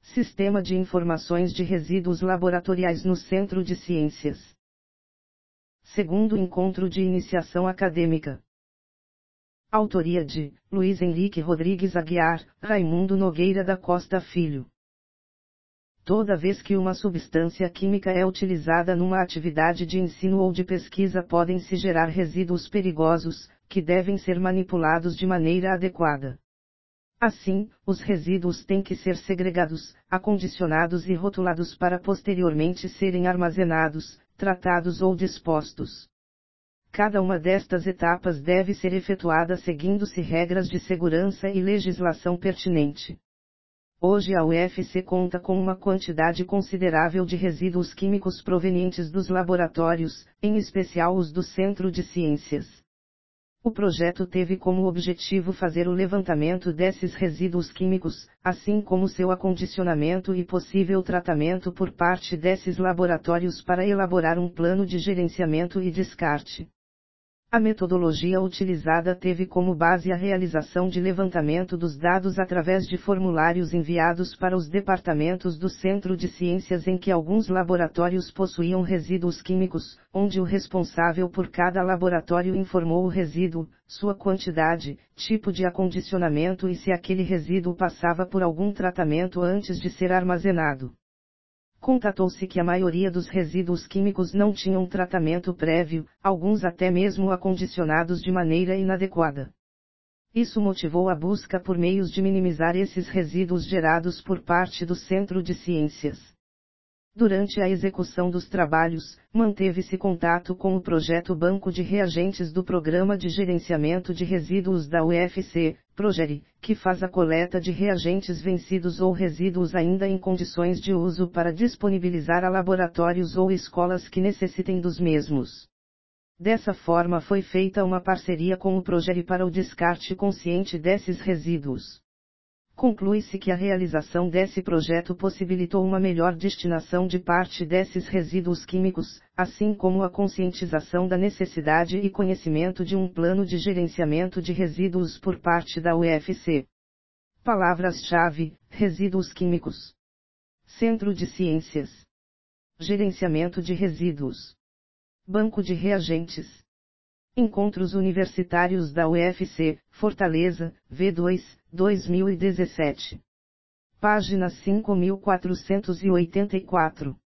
Sistema de Informações de Resíduos Laboratoriais no Centro de Ciências. Segundo encontro de iniciação acadêmica. Autoria de Luiz Henrique Rodrigues Aguiar, Raimundo Nogueira da Costa Filho. Toda vez que uma substância química é utilizada numa atividade de ensino ou de pesquisa, podem se gerar resíduos perigosos, que devem ser manipulados de maneira adequada. Assim, os resíduos têm que ser segregados, acondicionados e rotulados para posteriormente serem armazenados, tratados ou dispostos. Cada uma destas etapas deve ser efetuada seguindo-se regras de segurança e legislação pertinente. Hoje a UFC conta com uma quantidade considerável de resíduos químicos provenientes dos laboratórios, em especial os do Centro de Ciências. O projeto teve como objetivo fazer o levantamento desses resíduos químicos, assim como seu acondicionamento e possível tratamento por parte desses laboratórios para elaborar um plano de gerenciamento e descarte. A metodologia utilizada teve como base a realização de levantamento dos dados através de formulários enviados para os departamentos do Centro de Ciências em que alguns laboratórios possuíam resíduos químicos, onde o responsável por cada laboratório informou o resíduo, sua quantidade, tipo de acondicionamento e se aquele resíduo passava por algum tratamento antes de ser armazenado. Constatou-se que a maioria dos resíduos químicos não tinham tratamento prévio, alguns até mesmo acondicionados de maneira inadequada. Isso motivou a busca por meios de minimizar esses resíduos gerados por parte do Centro de Ciências. Durante a execução dos trabalhos, manteve-se contato com o projeto Banco de Reagentes do Programa de Gerenciamento de Resíduos da UFC, PROGERE, que faz a coleta de reagentes vencidos ou resíduos ainda em condições de uso para disponibilizar a laboratórios ou escolas que necessitem dos mesmos. Dessa forma foi feita uma parceria com o PROGERE para o descarte consciente desses resíduos. Conclui-se que a realização desse projeto possibilitou uma melhor destinação de parte desses resíduos químicos, assim como a conscientização da necessidade e conhecimento de um plano de gerenciamento de resíduos por parte da UFC. Palavras-chave: resíduos químicos. Centro de Ciências. Gerenciamento de resíduos. Banco de reagentes. Encontros Universitários da UFC, Fortaleza, V2, 2017. Página 5484.